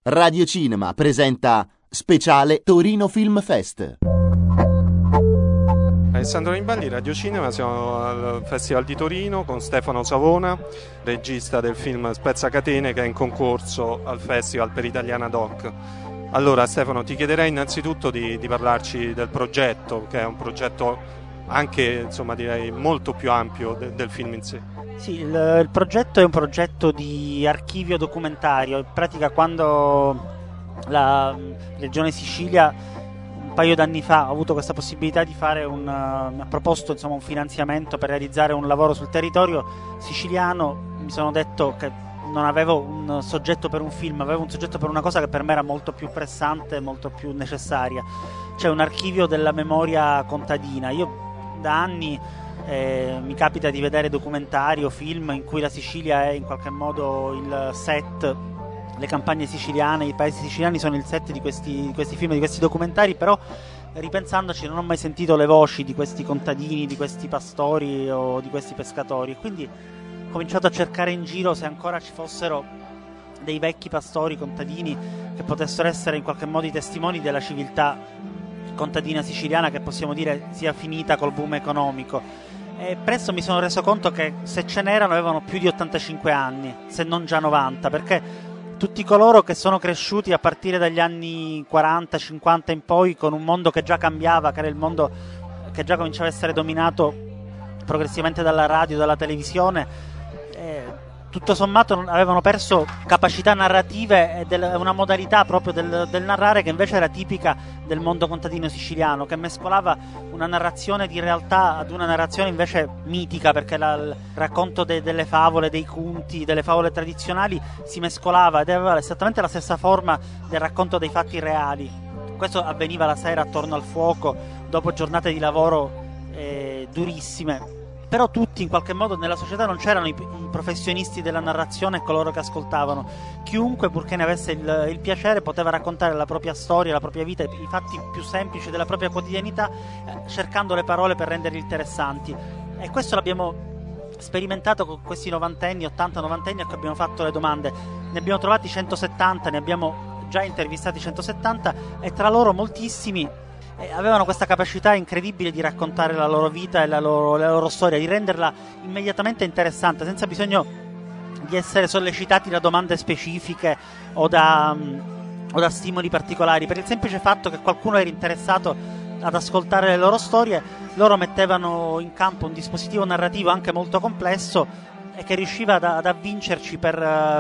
Radio Cinema presenta Speciale Torino Film Fest. Alessandro Rimbaldi, Radio Cinema, siamo al Festival di Torino con Stefano Savona, regista del film Spezzacatene, che è in concorso al Festival per Italiana Doc. Allora Stefano, ti chiederei innanzitutto di parlarci del progetto, che è un progetto anche, insomma, direi molto più ampio del film in sé. Sì, il progetto è un progetto di archivio documentario. In pratica, quando la Regione Sicilia un paio d'anni fa ha avuto questa possibilità di fare mi ha proposto, insomma, un finanziamento per realizzare un lavoro sul territorio siciliano, mi sono detto che non avevo un soggetto per un film, avevo un soggetto per una cosa che per me era molto più pressante, molto più necessaria. C'è un archivio della memoria contadina. Io da anni mi capita di vedere documentari o film in cui la Sicilia è in qualche modo il set, le campagne siciliane, i paesi siciliani sono il set di questi film, di questi documentari, però ripensandoci non ho mai sentito le voci di questi contadini, di questi pastori o di questi pescatori, e quindi ho cominciato a cercare in giro se ancora ci fossero dei vecchi pastori contadini che potessero essere in qualche modo i testimoni della civiltà contadina siciliana, che possiamo dire sia finita col boom economico. E presto mi sono reso conto che se ce n'erano avevano più di 85 anni, se non già 90, perché tutti coloro che sono cresciuti a partire dagli anni 40-50 in poi con un mondo che già cambiava, che era il mondo che già cominciava a essere dominato progressivamente dalla radio, dalla televisione, tutto sommato avevano perso capacità narrative e una modalità proprio del narrare che invece era tipica del mondo contadino siciliano, che mescolava una narrazione di realtà ad una narrazione invece mitica, perché il racconto delle favole, dei conti, delle favole tradizionali si mescolava ed aveva esattamente la stessa forma del racconto dei fatti reali. Questo avveniva la sera attorno al fuoco, dopo giornate di lavoro durissime. Però tutti in qualche modo nella società non c'erano i professionisti della narrazione e coloro che ascoltavano. Chiunque, purché ne avesse il piacere, poteva raccontare la propria storia, la propria vita, i fatti più semplici della propria quotidianità, cercando le parole per renderli interessanti. E questo l'abbiamo sperimentato con questi novantenni, 80-90 a cui abbiamo fatto le domande. Ne abbiamo trovati 170, ne abbiamo già intervistati 170, e tra loro moltissimi avevano questa capacità incredibile di raccontare la loro vita e la loro storia, di renderla immediatamente interessante, senza bisogno di essere sollecitati da domande specifiche o da stimoli particolari. Per il semplice fatto che qualcuno era interessato ad ascoltare le loro storie, loro mettevano in campo un dispositivo narrativo anche molto complesso e che riusciva ad avvincerci per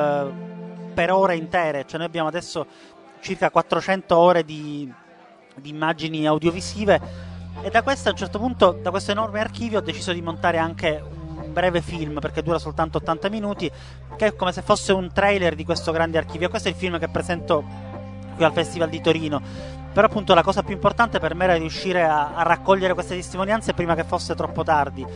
ore intere. Cioè, noi abbiamo adesso circa 400 ore di immagini audiovisive, e da questo, a un certo punto, da questo enorme archivio ho deciso di montare anche un breve film, perché dura soltanto 80 minuti, che è come se fosse un trailer di questo grande archivio. Questo è il film che presento qui al Festival di Torino. Però appunto la cosa più importante per me era riuscire a raccogliere queste testimonianze prima che fosse troppo tardi.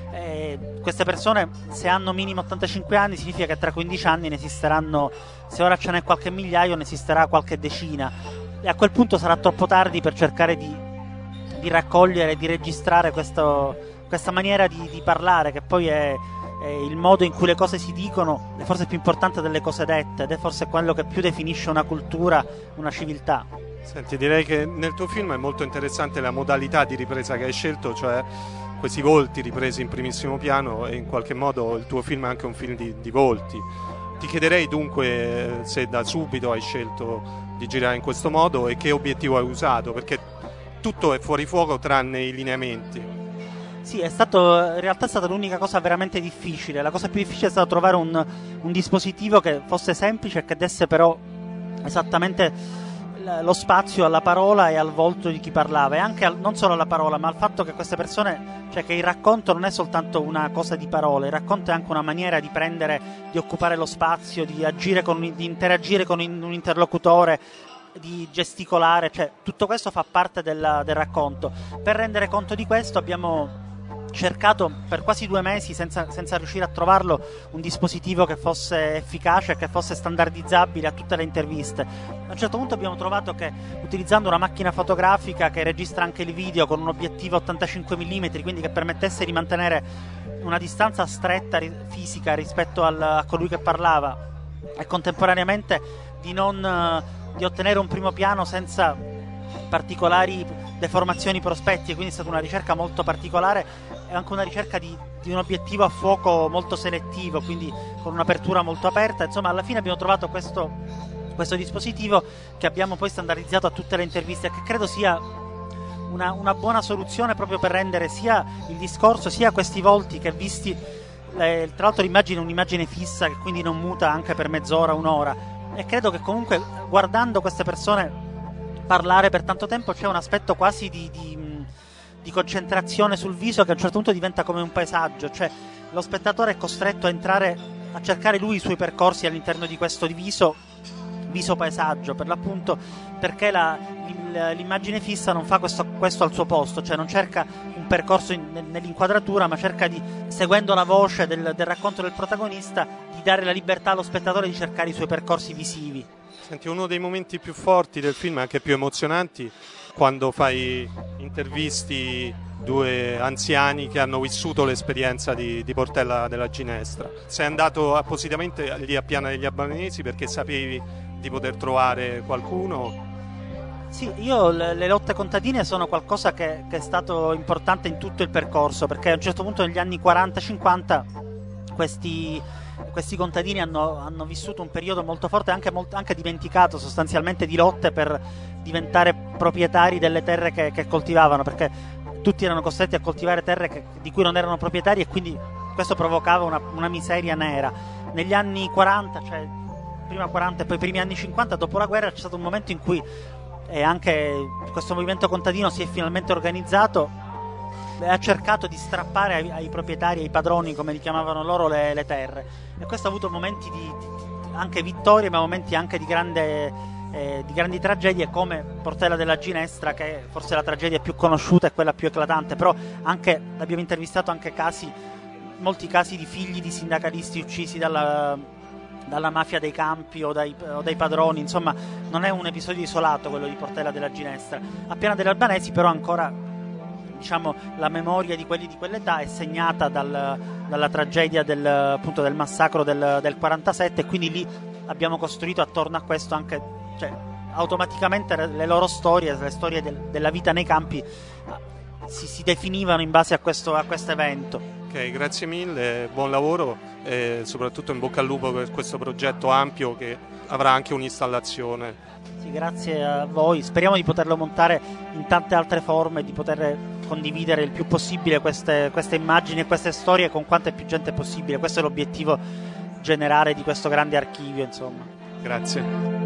Queste persone, se hanno minimo 85 anni, significa che tra 15 anni ne esisteranno, se ora ce n'è qualche migliaio, ne esisterà qualche decina, e a quel punto sarà troppo tardi per cercare di raccogliere, di registrare questa maniera di parlare, che poi è il modo in cui le cose si dicono, è forse più importante delle cose dette, ed è forse quello che più definisce una cultura, una civiltà. Senti, direi che nel tuo film è molto interessante la modalità di ripresa che hai scelto, cioè questi volti ripresi in primissimo piano, e in qualche modo il tuo film è anche un film di volti. Ti chiederei dunque se da subito hai scelto di girare in questo modo e che obiettivo hai usato, perché tutto è fuori fuoco tranne i lineamenti. Sì, in realtà è stata l'unica cosa veramente difficile. La cosa più difficile è stata trovare un dispositivo che fosse semplice e che desse però esattamente lo spazio alla parola e al volto di chi parlava, e anche non solo alla parola, ma al fatto che queste persone, cioè che il racconto non è soltanto una cosa di parole, il racconto è anche una maniera di occupare lo spazio, di interagire con un interlocutore, di gesticolare, cioè tutto questo fa parte del racconto. Per rendere conto di questo abbiamo cercato per quasi 2 mesi, senza riuscire a trovarlo, un dispositivo che fosse efficace, che fosse standardizzabile a tutte le interviste. A un certo punto abbiamo trovato che, utilizzando una macchina fotografica che registra anche il video con un obiettivo 85 mm, quindi che permettesse di mantenere una distanza stretta fisica rispetto a colui che parlava, e contemporaneamente di ottenere un primo piano senza particolari deformazioni prospetti, quindi è stata una ricerca molto particolare e anche una ricerca di un obiettivo a fuoco molto selettivo, quindi con un'apertura molto aperta. Insomma, alla fine abbiamo trovato questo dispositivo che abbiamo poi standardizzato a tutte le interviste, che credo sia una buona soluzione proprio per rendere sia il discorso sia questi volti che visti, tra l'altro l'immagine è un'immagine fissa che quindi non muta anche per mezz'ora, un'ora, e credo che comunque guardando queste persone parlare per tanto tempo c'è un aspetto quasi di concentrazione sul viso che a un certo punto diventa come un paesaggio, cioè lo spettatore è costretto a entrare a cercare lui i suoi percorsi all'interno di questo viso paesaggio, per l'appunto, perché l'immagine fissa non fa questo al suo posto, cioè non cerca un percorso nell'inquadratura, ma cerca di, seguendo la voce del racconto del protagonista, di dare la libertà allo spettatore di cercare i suoi percorsi visivi. Senti, uno dei momenti più forti del film, anche più emozionanti, quando intervisti due anziani che hanno vissuto l'esperienza di Portella della Ginestra. Sei andato appositamente lì a Piana degli Albanesi perché sapevi di poter trovare qualcuno? Sì, io le lotte contadine sono qualcosa che è stato importante in tutto il percorso, perché a un certo punto negli anni 40-50 questi contadini hanno vissuto un periodo molto forte, anche dimenticato sostanzialmente, di lotte per diventare proprietari delle terre che coltivavano, perché tutti erano costretti a coltivare terre di cui non erano proprietari, e quindi questo provocava una miseria nera. Negli anni 40, cioè prima 40 e poi primi anni 50, dopo la guerra, c'è stato un momento in cui anche questo movimento contadino si è finalmente organizzato e ha cercato di strappare ai proprietari, ai padroni, come li chiamavano loro, le terre, e questo ha avuto momenti di anche vittorie, ma momenti anche di grandi tragedie, come Portella della Ginestra, che forse è la tragedia più conosciuta e quella più eclatante, però anche abbiamo intervistato anche molti casi di figli di sindacalisti uccisi dalla mafia dei campi o dai padroni. Insomma, non è un episodio isolato quello di Portella della Ginestra. A Piana degli Albanesi però ancora, diciamo, la memoria di quelli di quell'età è segnata dalla tragedia appunto del massacro del 47, e quindi lì abbiamo costruito attorno a questo anche, cioè, automaticamente le loro storie, le storie della vita nei campi si definivano in base a questo evento. Ok, grazie mille, buon lavoro e soprattutto in bocca al lupo per questo progetto ampio che avrà anche un'installazione. Sì, grazie a voi, speriamo di poterlo montare in tante altre forme, di poter condividere il più possibile queste immagini e queste storie con quanta più gente possibile. Questo è l'obiettivo generale di questo grande archivio, insomma. Grazie.